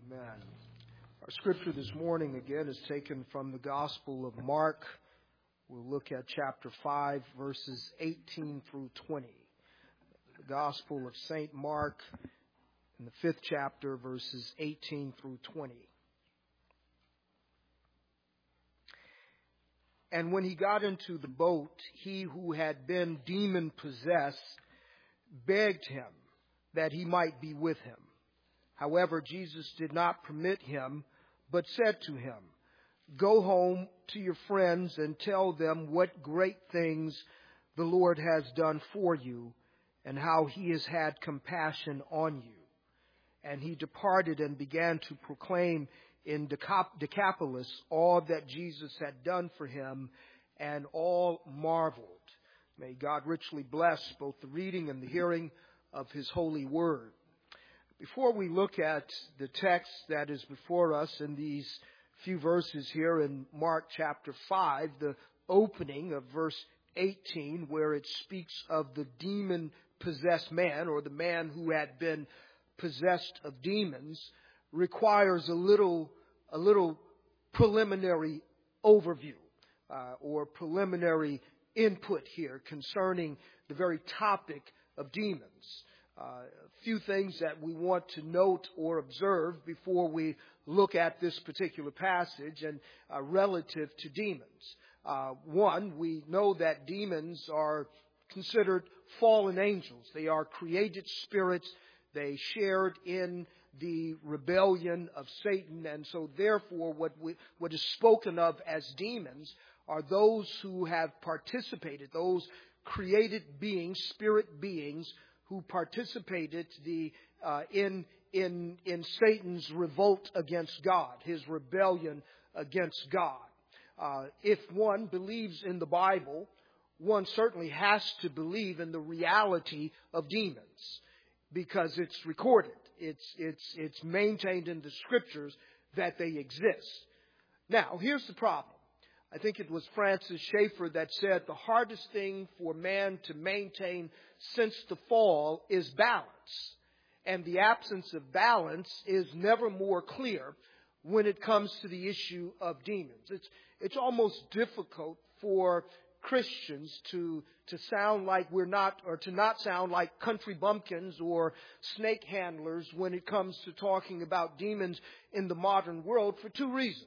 Amen. Our scripture this morning again is taken from the Gospel of Mark. We'll look at chapter 5, verses 18 through 20. The Gospel of St. Mark in the 5th chapter, verses 18 through 20. And when he got into the boat, he who had been demon-possessed begged him that he might be with him. However, Jesus did not permit him, but said to him, "Go home to your friends and tell them what great things the Lord has done for you and how he has had compassion on you." And he departed and began to proclaim in Decapolis all that Jesus had done for him, and all marveled. May God richly bless both the reading and the hearing of his holy word. Before we look at the text that is before us in these few verses here in Mark chapter 5, the opening of verse 18, where it speaks of the demon-possessed man, or the man who had been possessed of demons, requires a little preliminary overview or preliminary input here concerning the very topic of demons. A few things that we want to note or observe before we look at this particular passage and relative to demons. One, we know that demons are considered fallen angels. They are created spirits. They shared in the rebellion of Satan, and so therefore what is spoken of as demons are those who have participated, those created beings, spirit beings, who participated in Satan's revolt against God, his rebellion against God. If one believes in the Bible, one certainly has to believe in the reality of demons, because it's recorded. It's maintained in the scriptures that they exist. Now, here's the problem. I think it was Francis Schaeffer that said the hardest thing for man to maintain since the fall is balance. And the absence of balance is never more clear when it comes to the issue of demons. It's almost difficult for Christians to sound like we're not, or to not sound like country bumpkins or snake handlers when it comes to talking about demons in the modern world, for two reasons.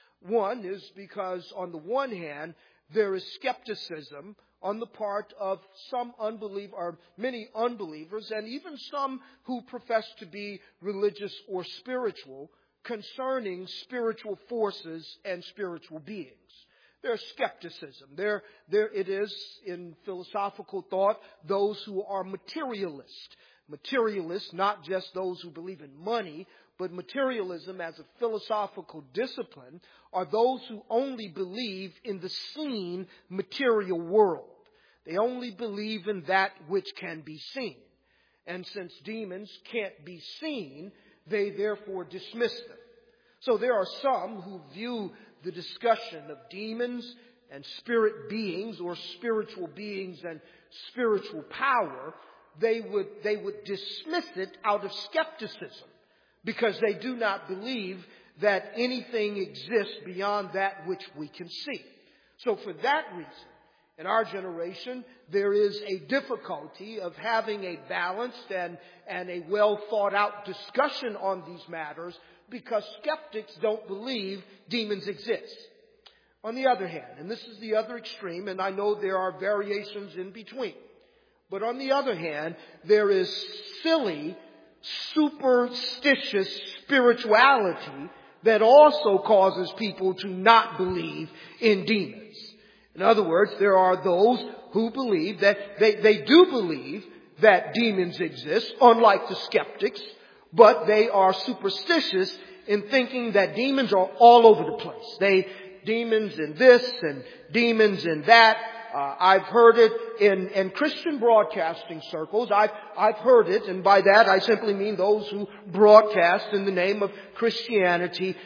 One is because, on the one hand, there is skepticism on the part of some unbelievers, or many unbelievers, and even some who profess to be religious or spiritual, concerning spiritual forces and spiritual beings. There's skepticism. There it is in philosophical thought, those who are materialists. Materialists, not just those who believe in money, but materialism as a philosophical discipline are those who only believe in the seen material world. They only believe in that which can be seen. And since demons can't be seen, they therefore dismiss them. So there are some who view the discussion of demons and spirit beings, or spiritual beings and spiritual power, they would dismiss it out of skepticism, because they do not believe that anything exists beyond that which we can see. So for that reason, in our generation, there is a difficulty of having a balanced and a well thought out discussion on these matters, because skeptics don't believe demons exist. On the other hand, and this is the other extreme, and I know there are variations in between, but on the other hand, there is silly, superstitious spirituality that also causes people to not believe in demons. In other words, there are those who believe that they do believe that demons exist, unlike the skeptics, but they are superstitious in thinking that demons are all over the place. Demons in this and demons in that. I've heard it in Christian broadcasting circles. I've heard it, and by that I simply mean those who broadcast in the name of Christianity.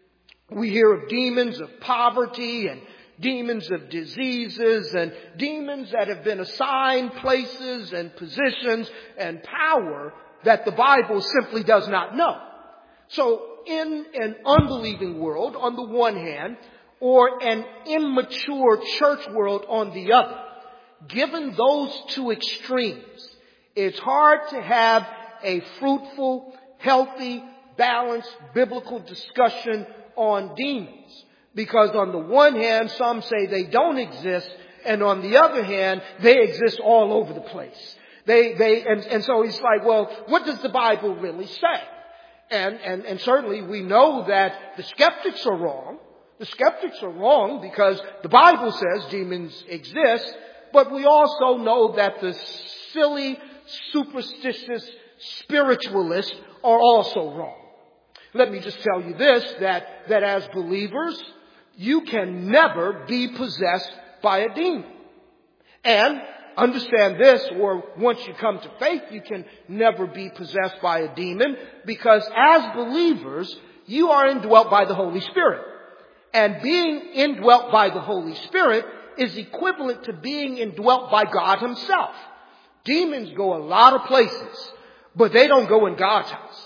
We hear of demons of poverty and demons of diseases and demons that have been assigned places and positions and power that the Bible simply does not know. So in an unbelieving world on the one hand, or an immature church world on the other, given those two extremes, it's hard to have a fruitful, healthy, balanced biblical discussion on demons. Because on the one hand, some say they don't exist, and on the other hand, they exist all over the place. And so he's like, well, what does the Bible really say? And certainly we know that the skeptics are wrong. The skeptics are wrong because the Bible says demons exist, but we also know that the silly, superstitious spiritualists are also wrong. Let me just tell you this, that as believers, you can never be possessed by a demon. And understand this, or once you come to faith, you can never be possessed by a demon, because as believers, you are indwelt by the Holy Spirit. And being indwelt by the Holy Spirit is equivalent to being indwelt by God Himself. Demons go a lot of places, but they don't go in God's house.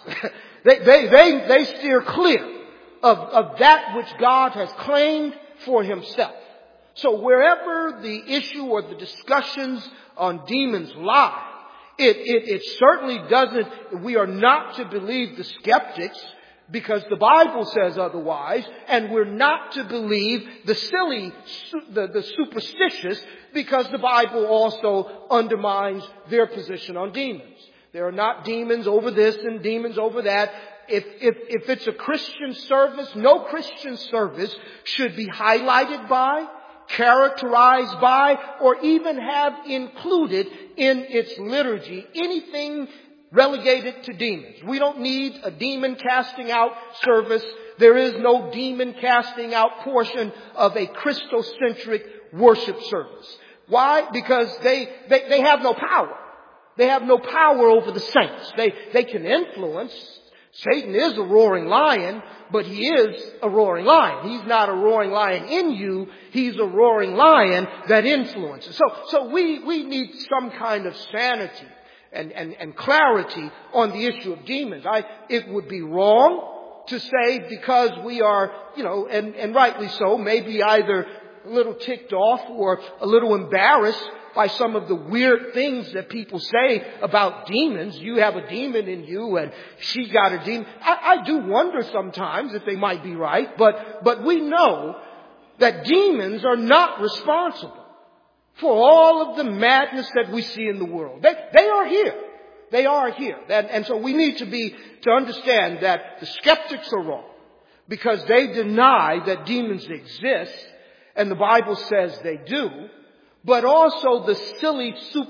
They steer clear of that which God has claimed for Himself. So wherever the issue or the discussions on demons lie, it certainly doesn't, we are not to believe the skeptics because the Bible says otherwise, and we're not to believe the silly, the superstitious, because the Bible also undermines their position on demons. There are not demons over this and demons over that. If it's a Christian service, no Christian service should be highlighted by, characterized by, or even have included in its liturgy anything relegated to demons. We don't need a demon casting out service. There is no demon casting out portion of a Christocentric worship service. Why? Because they have no power. They have no power over the saints. They can influence. Satan is a roaring lion, but he is a roaring lion. He's not a roaring lion in you. He's a roaring lion that influences. So we need some kind of sanity and clarity on the issue of demons. It would be wrong to say because we are, and rightly so, maybe either a little ticked off or a little embarrassed by some of the weird things that people say about demons. You have a demon in you and she got a demon. I do wonder sometimes if they might be right, but we know that demons are not responsible for all of the madness that we see in the world. They are here. They are here. And so we need to understand that the skeptics are wrong because they deny that demons exist, and the Bible says they do. But also the silly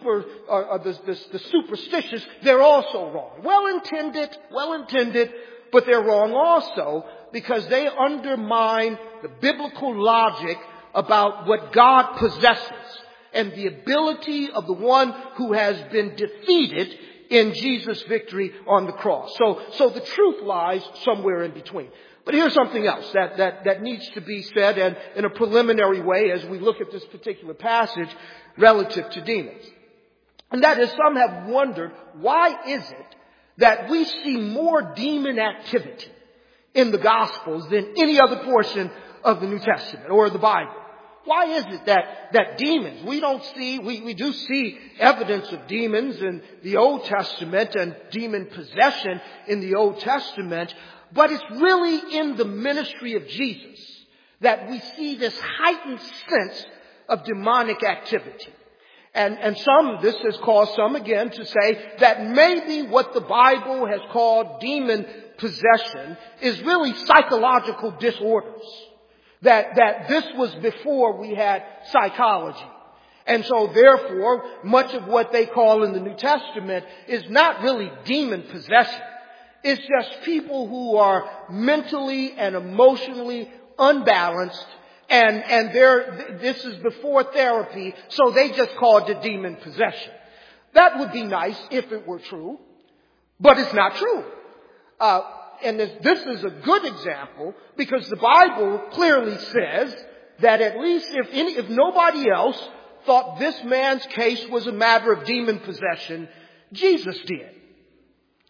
the superstitious, they're also wrong. Well-intended, but they're wrong also because they undermine the biblical logic about what God possesses and the ability of the one who has been defeated in Jesus' victory on the cross. So the truth lies somewhere in between. But here's something else that needs to be said, and in a preliminary way as we look at this particular passage relative to demons. And that is, some have wondered, why is it that we see more demon activity in the Gospels than any other portion of the New Testament or the Bible? Why is it that demons, we do see evidence of demons in the Old Testament and demon possession in the Old Testament, but it's really in the ministry of Jesus that we see this heightened sense of demonic activity. And this has caused some again to say that maybe what the Bible has called demon possession is really psychological disorders. That this was before we had psychology. And so therefore, much of what they call in the New Testament is not really demon possession. It's just people who are mentally and emotionally unbalanced, and this is before therapy, so they just called it demon possession. That would be nice if it were true, but it's not true. And this is a good example because the Bible clearly says that at least if nobody else thought this man's case was a matter of demon possession, Jesus did.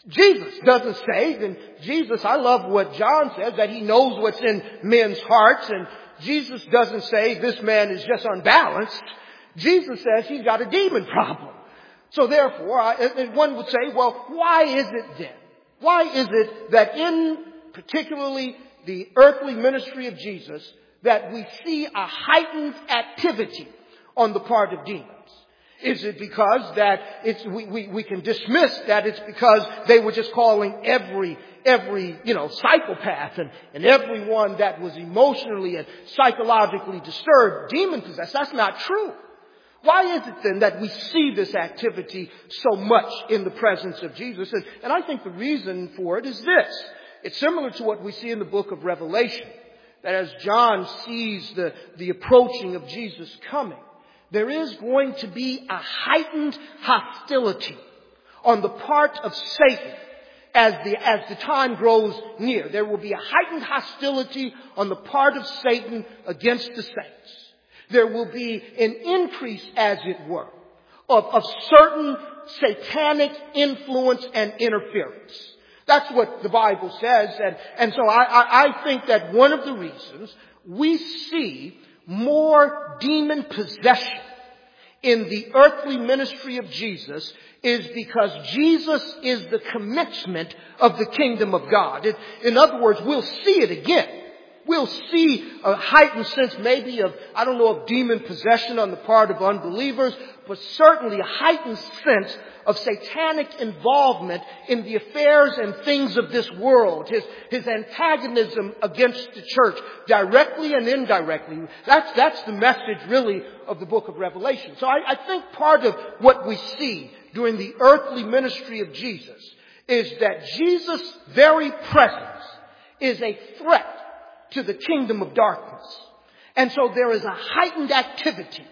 Jesus doesn't say, and Jesus, I love what John says, that he knows what's in men's hearts, and Jesus doesn't say this man is just unbalanced. Jesus says he's got a demon problem. So therefore, one would say, well, why is it then? Why is it that in particularly the earthly ministry of Jesus that we see a heightened activity on the part of demons? Is it because that we can dismiss that it's because they were just calling every psychopath and everyone that was emotionally and psychologically disturbed demon possessed? That's not true. Why is it then that we see this activity so much in the presence of Jesus? And I think the reason for it is this. It's similar to what we see in the book of Revelation, that as John sees the approaching of Jesus coming, there is going to be a heightened hostility on the part of Satan as the time grows near. There will be a heightened hostility on the part of Satan against the saints. There will be an increase, as it were, of certain satanic influence and interference. That's what the Bible says. And so I think that one of the reasons we see more demon possession in the earthly ministry of Jesus is because Jesus is the commencement of the kingdom of God. In other words, we'll see it again. We'll see a heightened sense maybe of demon possession on the part of unbelievers, but certainly a heightened sense of satanic involvement in the affairs and things of this world. His antagonism against the church, directly and indirectly. That's the message really of the book of Revelation. So I think part of what we see during the earthly ministry of Jesus is that Jesus' very presence is a threat to the kingdom of darkness. And so there is a heightened activity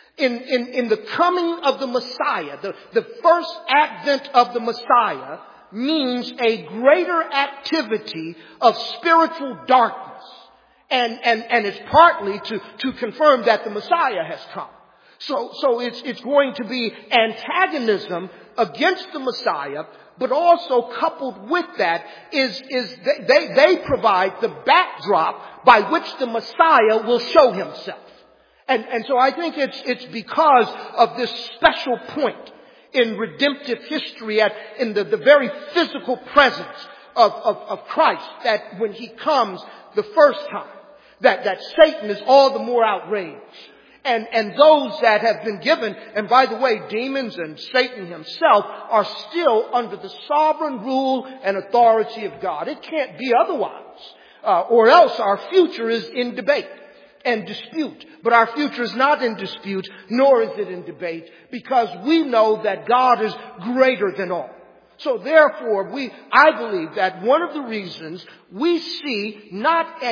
in the coming of the Messiah. The first advent of the Messiah means a greater activity of spiritual darkness. And it's partly to confirm that the Messiah has come. So it's going to be antagonism against the Messiah, but also coupled with that is they provide the backdrop by which the Messiah will show himself. And so I think it's because of this special point in redemptive history in the very physical presence of Christ, that when he comes the first time, that Satan is all the more outraged. And those that have been given, and by the way, demons and Satan himself are still under the sovereign rule and authority of God. It can't be otherwise, or else our future is in debate and dispute. But our future is not in dispute, nor is it in debate, because we know that God is greater than all. So therefore, I believe that one of the reasons we see not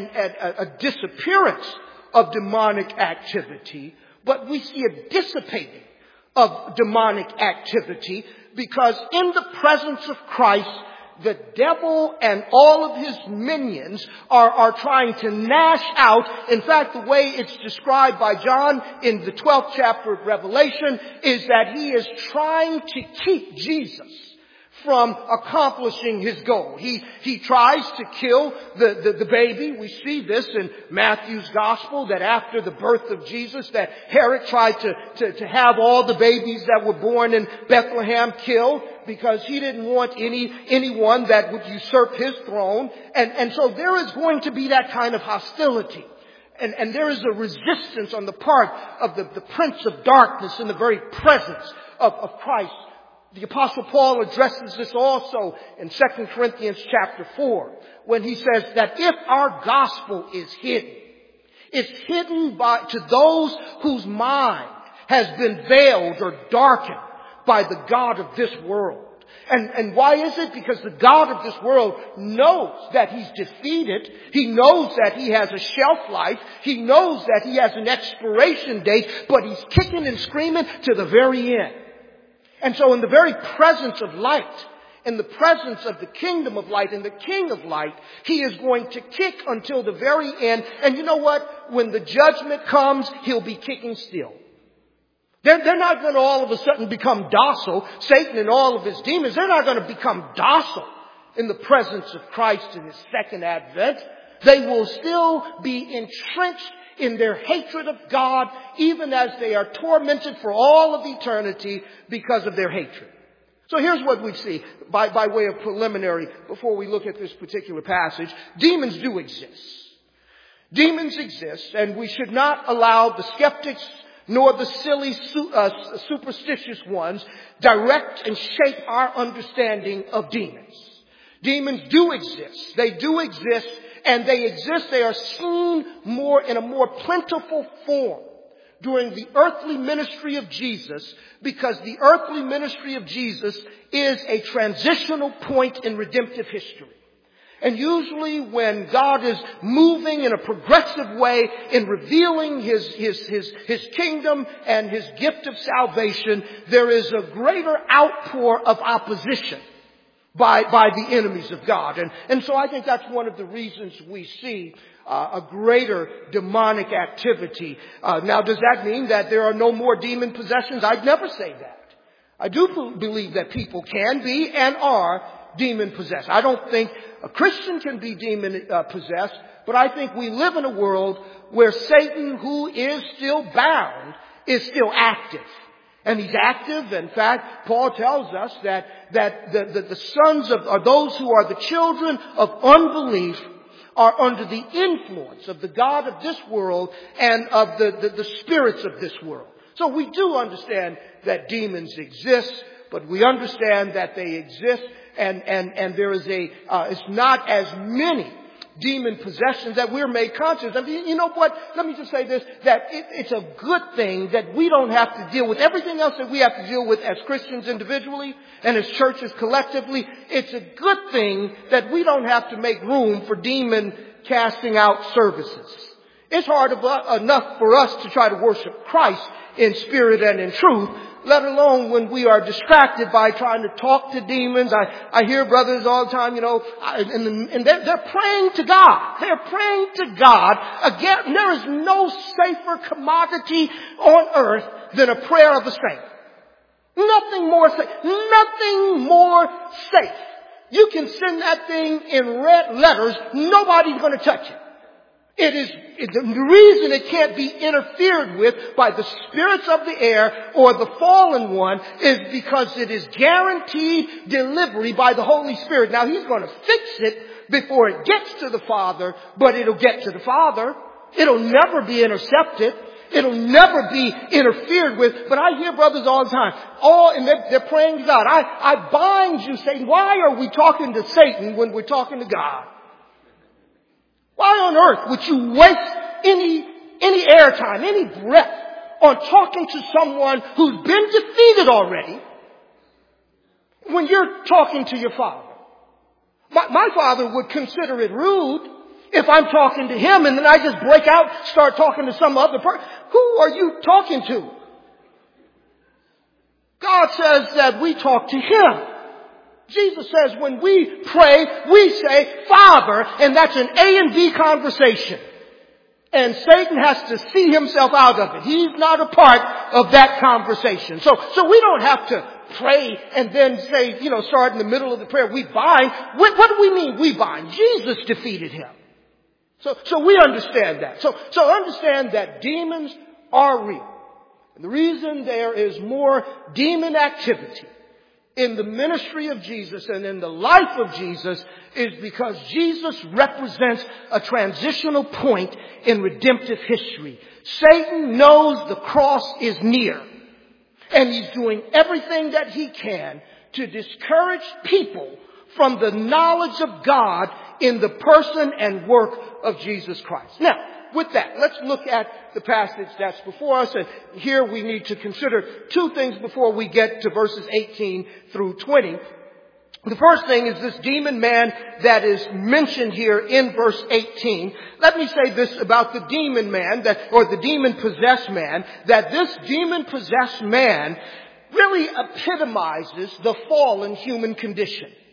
a disappearance of demonic activity, but we see a dissipating of demonic activity, because in the presence of Christ, the devil and all of his minions are trying to gnash out. In fact, the way it's described by John in the 12th chapter of Revelation is that he is trying to keep Jesus from accomplishing his goal. He tries to kill the baby. We see this in Matthew's gospel, that after the birth of Jesus, that Herod tried to have all the babies that were born in Bethlehem killed, because he didn't want anyone that would usurp his throne. And so there is going to be that kind of hostility. And there is a resistance on the part of the prince of darkness in the very presence of Christ. The Apostle Paul addresses this also in 2 Corinthians chapter 4, when he says that if our gospel is hidden, it's hidden to those whose mind has been veiled or darkened by the god of this world. And why is it? Because the god of this world knows that he's defeated. He knows that he has a shelf life. He knows that he has an expiration date, but he's kicking and screaming to the very end. And so in the very presence of light, in the presence of the kingdom of light and the king of light, he is going to kick until the very end. And you know what? When the judgment comes, he'll be kicking still. They're not going to all of a sudden become docile. Satan and all of his demons, they're not going to become docile in the presence of Christ in his second advent. They will still be entrenched in their hatred of God, even as they are tormented for all of eternity because of their hatred. So here's what we see by way of preliminary before we look at this particular passage. Demons do exist. Demons exist, and we should not allow the skeptics nor the silly, superstitious ones direct and shape our understanding of demons. Demons do exist. They do exist, and they exist. They are seen in a more plentiful form during the earthly ministry of Jesus, because the earthly ministry of Jesus is a transitional point in redemptive history. And usually when God is moving in a progressive way in revealing His kingdom and His gift of salvation, there is a greater outpour of opposition by the enemies of God. And so I think that's one of the reasons we see a greater demonic activity. Now, does that mean that there are no more demon possessions? I'd never say that. I do believe that people can be and are demon possessed. I don't think a Christian can be demon possessed, but I think we live in a world where Satan, who is still bound, is still active. And he's active. In fact, Paul tells us that the sons of those who are the children of unbelief are under the influence of the God of this world and of the spirits of this world. So we do understand that demons exist, but we understand that they exist, and there is it's not as many demon possessions that we're made conscious of. You know what? Let me just say this, that it's a good thing that we don't have to deal with everything else that we have to deal with as Christians individually and as churches collectively. It's a good thing that we don't have to make room for demon casting out services. It's hard enough for us to try to worship Christ in spirit and in truth, let alone when we are distracted by trying to talk to demons. I hear brothers all the time, and they're praying to God. They're praying to God. Again, there is no safer commodity on earth than a prayer of a saint. Nothing more safe. Nothing more safe. You can send that thing in red letters. Nobody's going to touch it. The reason it can't be interfered with by the spirits of the air or the fallen one is because it is guaranteed delivery by the Holy Spirit. Now, He's going to fix it before it gets to the Father, but it'll get to the Father. It'll never be intercepted. It'll never be interfered with. But I hear brothers all the time, and they're praying to God. I bind you, Satan. Why are we talking to Satan when we're talking to God? Why on earth would you waste any airtime, any breath on talking to someone who's been defeated already when you're talking to your Father? My Father would consider it rude if I'm talking to Him and then I just break out, start talking to some other person. Who are you talking to? God says that we talk to Him. Jesus says when we pray, we say, Father, and that's an A and B conversation. And Satan has to see himself out of it. He's not a part of that conversation. So we don't have to pray and then say, start in the middle of the prayer, we bind. What do we mean we bind? Jesus defeated him. So we understand that. So understand that demons are real. And the reason there is more demon activity in the ministry of Jesus and in the life of Jesus is because Jesus represents a transitional point in redemptive history. Satan knows the cross is near, and he's doing everything that he can to discourage people from the knowledge of God in the person and work of Jesus Christ. Now, with that, let's look at the passage that's before us. And here we need to consider two things before we get to verses 18 through 20. The first thing is this demon man that is mentioned here in verse 18. Let me say this about the demon man, or the demon-possessed man, that this demon-possessed man really epitomizes the fallen human condition.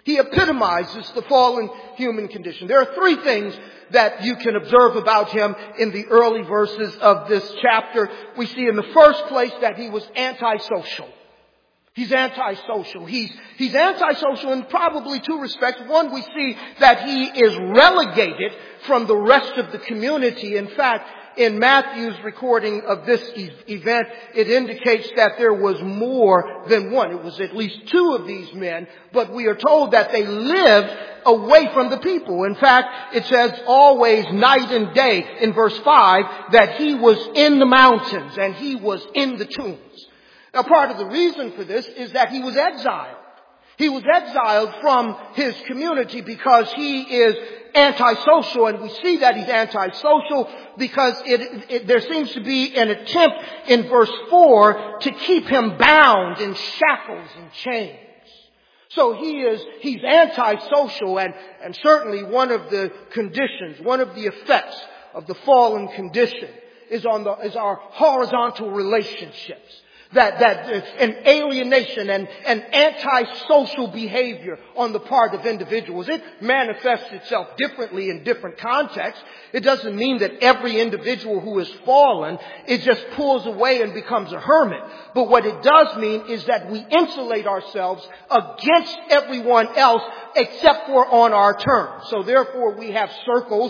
He epitomizes the fallen human condition. There are three things that you can observe about him in the early verses of this chapter. We see in the first place that he was antisocial. He's antisocial. He's antisocial in probably two respects. One, we see that he is relegated from the rest of the community. In fact, in Matthew's recording of this event, it indicates that there was more than one. It was at least two of these men, but we are told that they lived away from the people. In fact, it says always night and day in verse 5 that he was in the mountains and he was in the tombs. Now, part of the reason for this is that he was exiled. He was exiled from his community because he is antisocial, and we see that he's antisocial because there seems to be an attempt in verse 4 to keep him bound in shackles and chains. So he's antisocial, and certainly one of the conditions, one of the effects of the fallen condition is our horizontal relationships. That an alienation and an antisocial behavior on the part of individuals. It manifests itself differently in different contexts. It doesn't mean that every individual who is fallen, it just pulls away and becomes a hermit. But what it does mean is that we insulate ourselves against everyone else except for on our terms. So therefore we have circles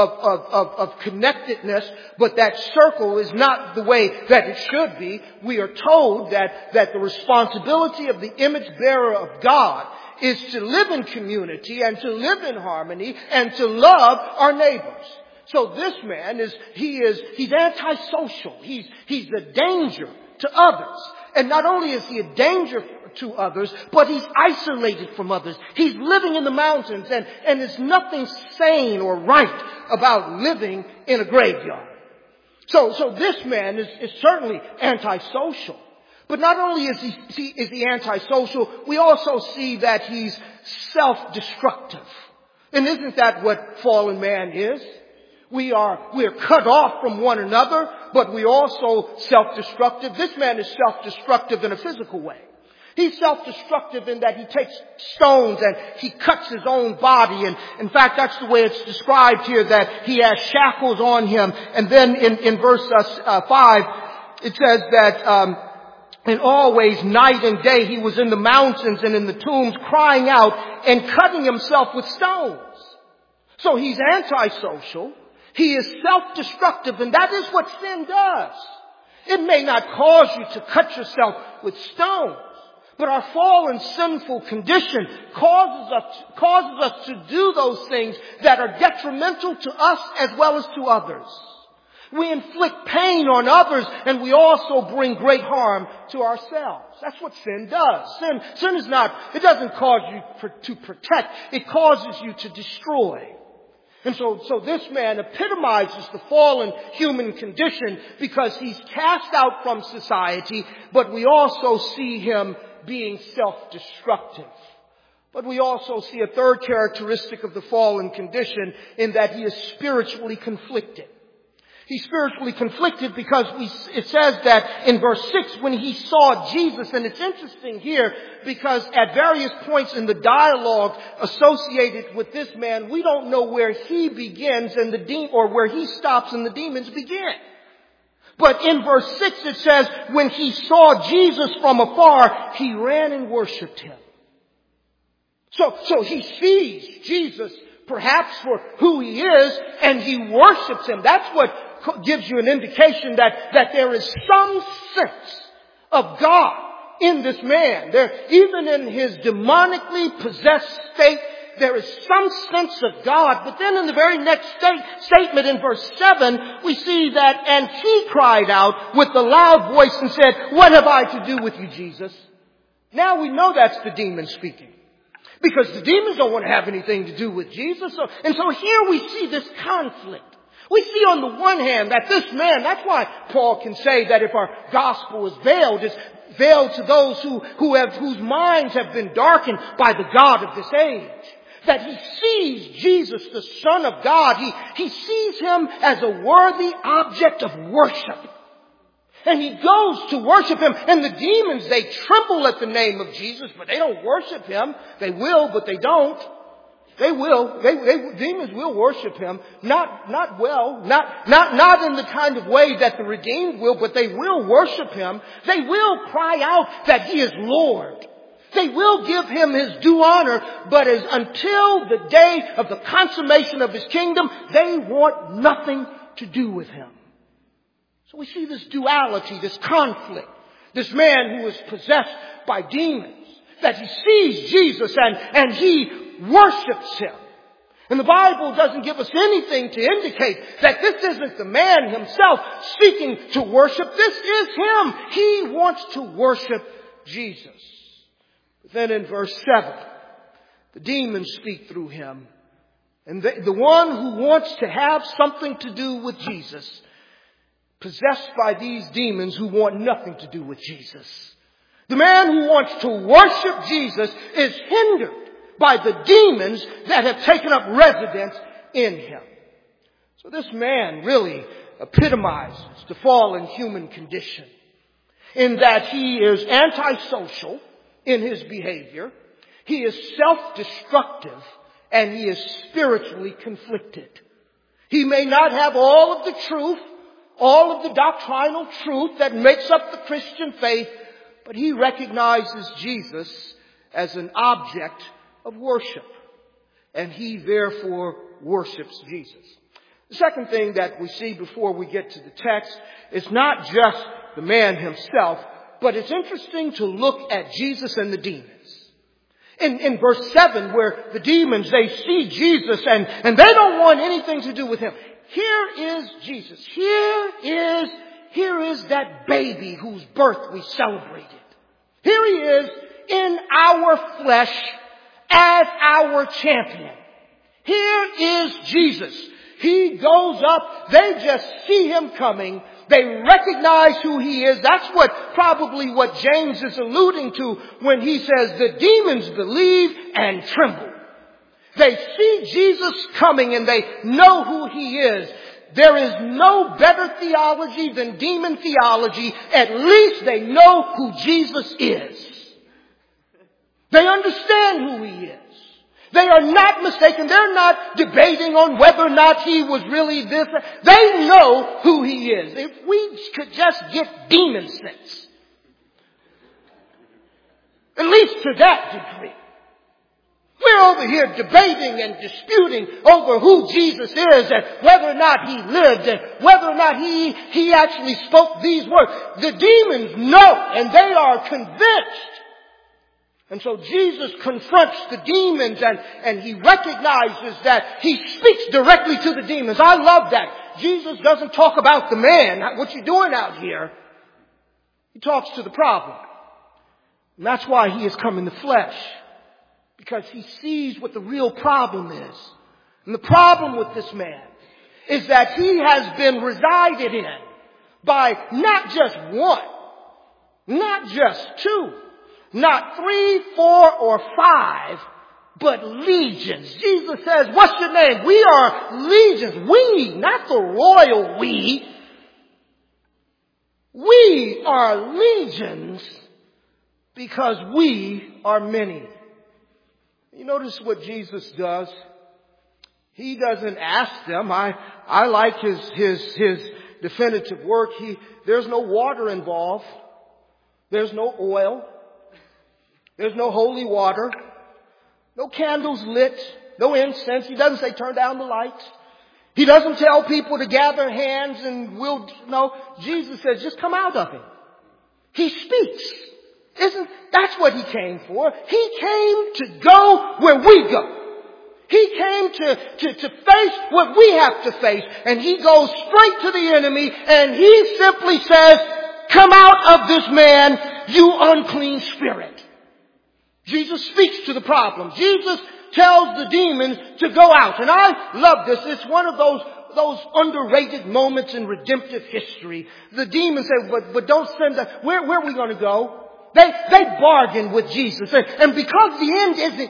of connectedness, but that circle is not the way that it should be. We are told that the responsibility of the image bearer of God is to live in community and to live in harmony and to love our neighbors. So this man he's antisocial. He's a danger to others. And not only is he a danger to others, but he's isolated from others. He's living in the mountains, and there's nothing sane or right about living in a graveyard. So this man is certainly antisocial. But not only is he antisocial, we also see that he's self-destructive. And isn't that what fallen man is? We are cut off from one another, but we're also self-destructive. This man is self-destructive in a physical way. He's self-destructive in that he takes stones and he cuts his own body. And in fact, that's the way it's described here, that he has shackles on him. And then in verse 5, it says that and always night and day he was in the mountains and in the tombs crying out and cutting himself with stones. So he's antisocial. He is self-destructive, and that is what sin does. It may not cause you to cut yourself with stones, but our fallen sinful condition causes us to do those things that are detrimental to us as well as to others. We inflict pain on others, and we also bring great harm to ourselves. That's what sin does. Sin is not, it doesn't cause you to protect, it causes you to destroy. And so this man epitomizes the fallen human condition because he's cast out from society, but we also see him being self-destructive. But we also see a third characteristic of the fallen condition in that he is spiritually conflicted. He's spiritually conflicted because it says that in verse 6 when he saw Jesus, and it's interesting here because at various points in the dialogue associated with this man, we don't know where he begins and or where he stops and the demons begin. But in verse 6 it says, when he saw Jesus from afar, he ran and worshipped him. So he sees Jesus perhaps for who he is, and he worships him. That's what gives you an indication that there is some sense of God in this man. Even in his demonically possessed state, there is some sense of God. But then in the very next statement in verse 7, we see that, and he cried out with a loud voice and said, "What have I to do with you, Jesus?" Now we know that's the demon speaking, because the demons don't want to have anything to do with Jesus. So here we see this conflict. We see on the one hand that this man, that's why Paul can say that if our gospel is veiled, it's veiled to those whose minds have been darkened by the God of this age. That he sees Jesus, the Son of God. He sees him as a worthy object of worship. And he goes to worship him. And the demons, they tremble at the name of Jesus, but they don't worship him. They will, but they don't. They will. Demons will worship him. Not in the kind of way that the redeemed will, but they will worship him. They will cry out that he is Lord. They will give him his due honor, but until the day of the consummation of his kingdom, they want nothing to do with him. So we see this duality, this conflict. This man who is possessed by demons, that he sees Jesus and he worships him. And the Bible doesn't give us anything to indicate that this isn't the man himself seeking to worship. This is him. He wants to worship Jesus. But then in verse 7, the demons speak through him. And the one who wants to have something to do with Jesus, possessed by these demons who want nothing to do with Jesus. The man who wants to worship Jesus is hindered by the demons that have taken up residence in him. So this man really epitomizes the fallen human condition in that he is antisocial in his behavior, he is self-destructive, and he is spiritually conflicted. He may not have all of the truth, all of the doctrinal truth that makes up the Christian faith, but he recognizes Jesus as an object of worship, and he therefore worships Jesus. The second thing that we see before we get to the text is not just the man himself, but it's interesting to look at Jesus and the demons. In verse 7, where the demons, they see Jesus and they don't want anything to do with him. Here is Jesus. Here is that baby whose birth we celebrated. Here he is in our flesh as our champion. Here is Jesus. He goes up. They just see him coming. They recognize who he is. That's probably what James is alluding to when he says the demons believe and tremble. They see Jesus coming and they know who he is. There is no better theology than demon theology. At least they know who Jesus is. They understand who he is. They are not mistaken. They're not debating on whether or not he was really this. They know who he is. If we could just get demon sense. At least to that degree. We're over here debating and disputing over who Jesus is and whether or not he lived and whether or not he actually spoke these words. The demons know and they are convinced. And so Jesus confronts the demons and he recognizes that he speaks directly to the demons. I love that. Jesus doesn't talk about the man. What you doing out here? He talks to the problem. And that's why he has come in the flesh. Because he sees what the real problem is. And the problem with this man is that he has been resided in by not just one, not just two, not 3, 4, or 5, but legions. Jesus says, what's your name? We are legions. We, not the royal we. We are legions because we are many. You notice what Jesus does? He doesn't ask them. I like his definitive work. There's no water involved. There's no oil. There's no holy water. No candles lit. No incense. He doesn't say turn down the lights. He doesn't tell people to gather hands and no. Jesus says just come out of him. He speaks. That's what he came for? He came to go where we go. He came to face what we have to face. And he goes straight to the enemy and he simply says, come out of this man, you unclean spirit. Jesus speaks to the problem. Jesus tells the demons to go out. And I love this. It's one of those underrated moments in redemptive history. The demons say, but don't send us. Where are we going to go? They bargain with Jesus. And because the end isn't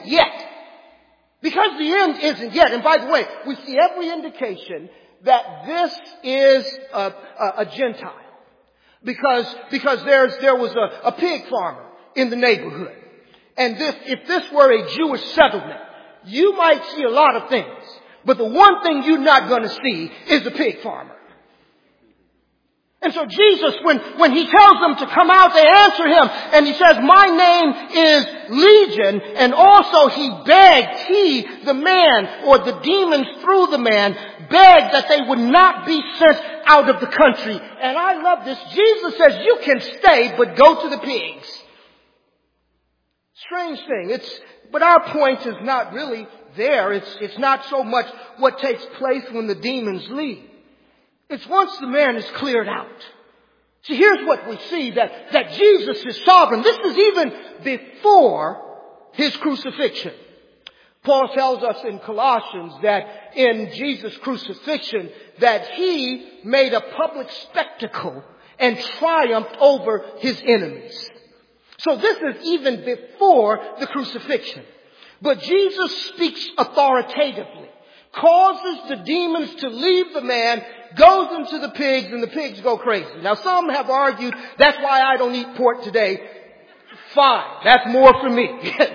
yet, and by the way, we see every indication that this is a Gentile. Because there was a pig farmer in the neighborhood. And if this were a Jewish settlement, you might see a lot of things. But the one thing you're not going to see is a pig farmer. And so Jesus, when he tells them to come out, they answer him. And he says, my name is Legion. And also the man, or the demons through the man, begged that they would not be sent out of the country. And I love this. Jesus says, you can stay, but go to the pigs. Strange thing. But our point is not really there. It's not so much what takes place when the demons leave. It's once the man is cleared out. See, here's what we see, that Jesus is sovereign. This is even before his crucifixion. Paul tells us in Colossians that in Jesus' crucifixion, that he made a public spectacle and triumphed over his enemies. So this is even before the crucifixion. But Jesus speaks authoritatively, causes the demons to leave the man, goes into the pigs, and the pigs go crazy. Now some have argued that's why I don't eat pork today. Fine. That's more for me.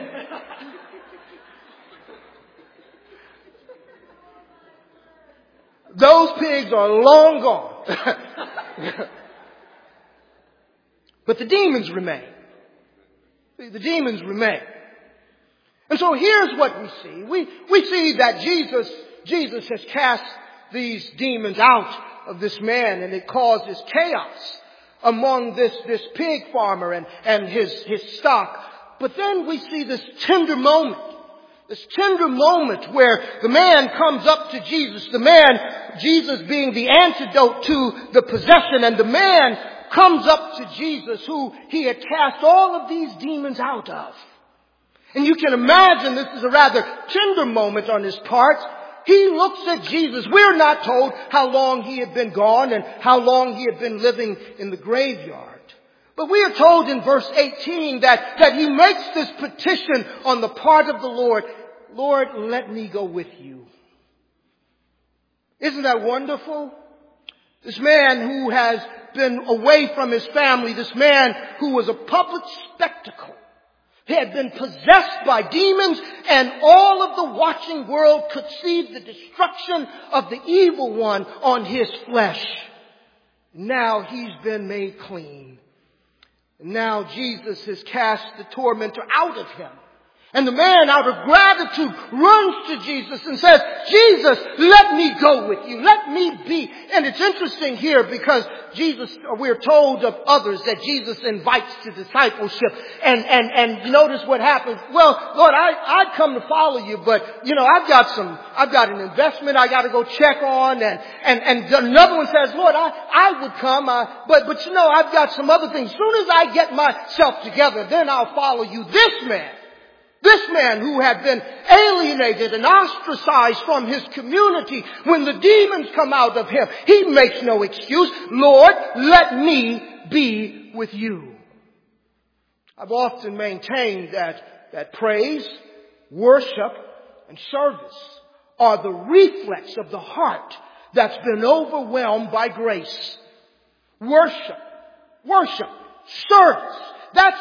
Those pigs are long gone. But the demons remain. The demons remain. And so here's what we see. We see that Jesus has cast these demons out of this man, and it causes chaos among this pig farmer and his stock. But then we see this tender moment where the man comes up to Jesus, Jesus being the antidote to the possession, and the man comes up to Jesus who he had cast all of these demons out of. And you can imagine this is a rather tender moment on his part. He looks at Jesus. We're not told how long he had been gone and how long he had been living in the graveyard. But we are told in verse 18 that he makes this petition on the part of the Lord. Lord, let me go with you. Isn't that wonderful? This man who has been away from his family, this man who was a public spectacle, he had been possessed by demons, and all of the watching world could see the destruction of the evil one on his flesh. Now he's been made clean. Now Jesus has cast the tormentor out of him. And the man, out of gratitude, runs to Jesus and says, Jesus, let me go with you. Let me be. And it's interesting here because we're told of others that Jesus invites to discipleship. And notice what happens. Well, Lord, I'd come to follow you, but, I've got an investment I got to go check on. And another one says, Lord, I would come, but I've got some other things. As soon as I get myself together, then I'll follow you. This man who had been alienated and ostracized from his community, when the demons come out of him, he makes no excuse. Lord, let me be with you. I've often maintained that praise, worship, and service are the reflex of the heart that's been overwhelmed by grace. Worship, service. That's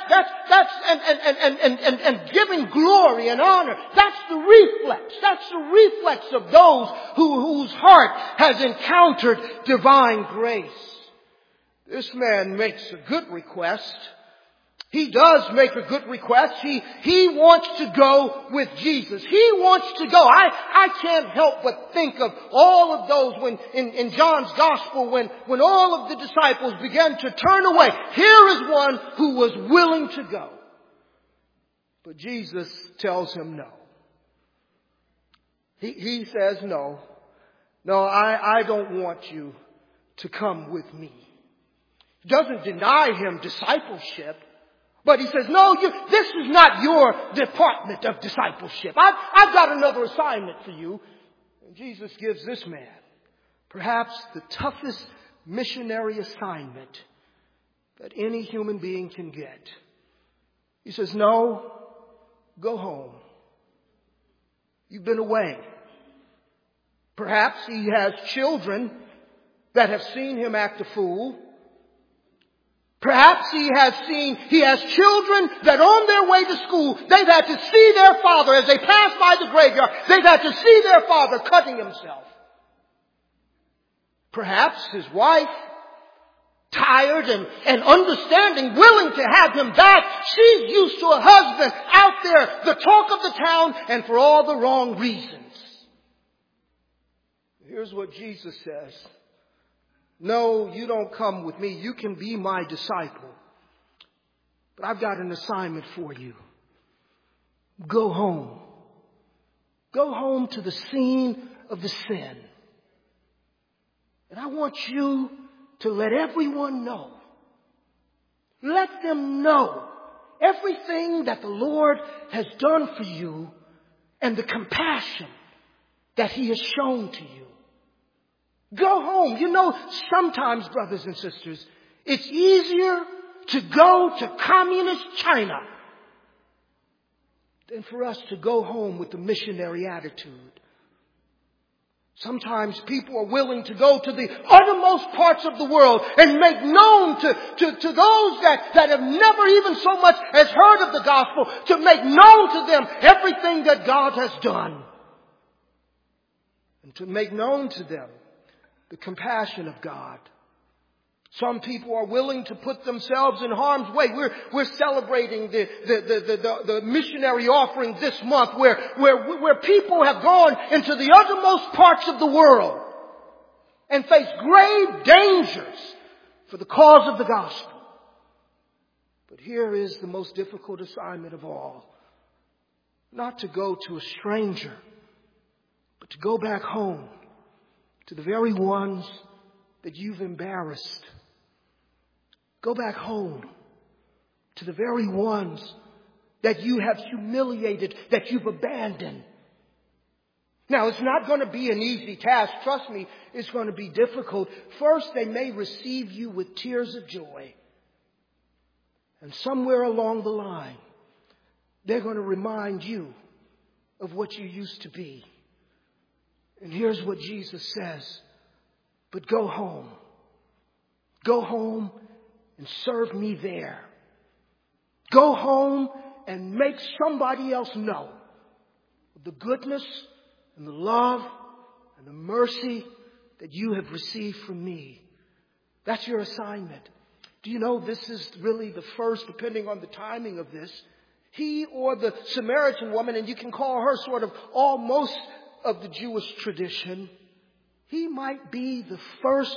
giving glory and honor. That's the reflex. That's the reflex of those whose heart has encountered divine grace. This man makes a good request. He does make a good request. He wants to go with Jesus. He wants to go. I can't help but think of all of those when in John's gospel when all of the disciples began to turn away. Here is one who was willing to go. But Jesus tells him no. He says no. No, I don't want you to come with me. He doesn't deny him discipleship. But he says, no, this is not your department of discipleship. I've got another assignment for you. And Jesus gives this man perhaps the toughest missionary assignment that any human being can get. He says, no, go home. You've been away. Perhaps he has children that have seen him act a fool. Perhaps he has children that on their way to school, they've had to see their father as they pass by the graveyard. They've had to see their father cutting himself. Perhaps his wife, tired and understanding, willing to have him back. She's used to a husband out there, the talk of the town, and for all the wrong reasons. Here's what Jesus says. No, you don't come with me. You can be my disciple. But I've got an assignment for you. Go home. Go home to the scene of the sin. And I want you to let everyone know. Let them know everything that the Lord has done for you and the compassion that He has shown to you. Go home. You know, sometimes, brothers and sisters, it's easier to go to communist China than for us to go home with the missionary attitude. Sometimes people are willing to go to the uttermost parts of the world and make known to those that have never even so much as heard of the gospel, to make known to them everything that God has done. And to make known to them the compassion of God. Some people are willing to put themselves in harm's way. We're celebrating the missionary offering this month where people have gone into the uttermost parts of the world and face grave dangers for the cause of the gospel. But here is the most difficult assignment of all. Not to go to a stranger, but to go back home to the very ones that you've embarrassed. Go back home to the very ones that you have humiliated, that you've abandoned. Now, it's not going to be an easy task. Trust me, it's going to be difficult. First, they may receive you with tears of joy. And somewhere along the line, they're going to remind you of what you used to be. And here's what Jesus says. But go home. Go home and serve me there. Go home and make somebody else know the goodness and the love and the mercy that you have received from me. That's your assignment. Do you know this is really the first, depending on the timing of this, he or the Samaritan woman, and you can call her sort of almost of the Jewish tradition, he might be the first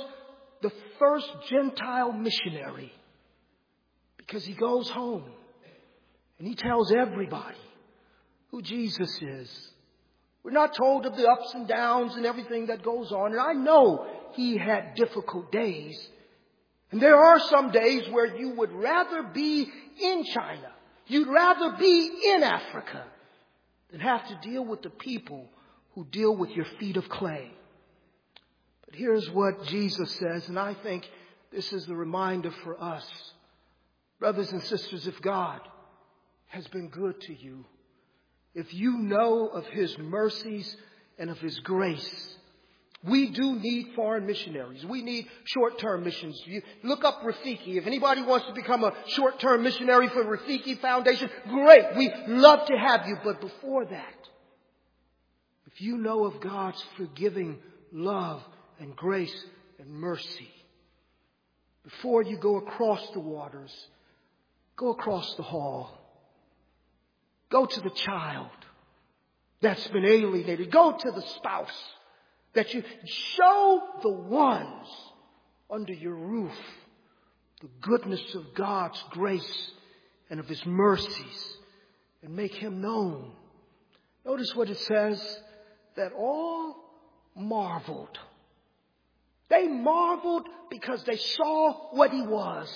Gentile missionary, because he goes home and he tells everybody who Jesus is. We're not told of the ups and downs and everything that goes on. And I know he had difficult days. And there are some days where you would rather be in China, you'd rather be in Africa, than have to deal with the people who deal with your feet of clay. But here's what Jesus says, and I think this is the reminder for us. Brothers and sisters, if God has been good to you, if you know of His mercies and of His grace, we do need foreign missionaries. We need short-term missions. You look up Rafiki. If anybody wants to become a short-term missionary for Rafiki Foundation, great. We'd love to have you. But before that, if you know of God's forgiving love and grace and mercy, before you go across the waters, go across the hall. Go to the child that's been alienated. Go to the spouse that you show the ones under your roof the goodness of God's grace and of His mercies, and make Him known. Notice what it says, that all marveled. They marveled because they saw what He was.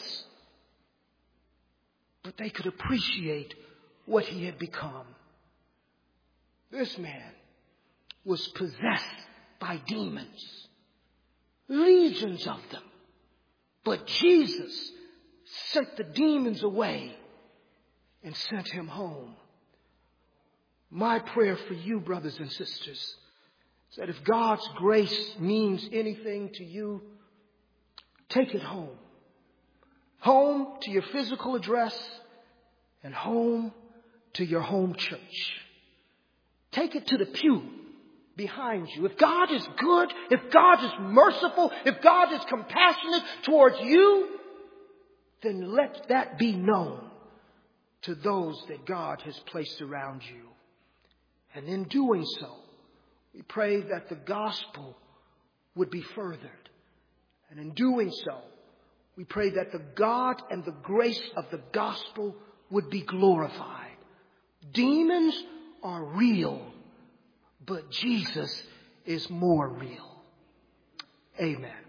But they could appreciate what He had become. This man was possessed by demons. Legions of them. But Jesus sent the demons away and sent him home. My prayer for you, brothers and sisters, is that if God's grace means anything to you, take it home. home to your physical address, and home to your home church. Take it to the pew behind you. If God is good, if God is merciful, if God is compassionate towards you, then let that be known to those that God has placed around you. And in doing so, we pray that the gospel would be furthered. And in doing so, we pray that the God and the grace of the gospel would be glorified. Demons are real, but Jesus is more real. Amen.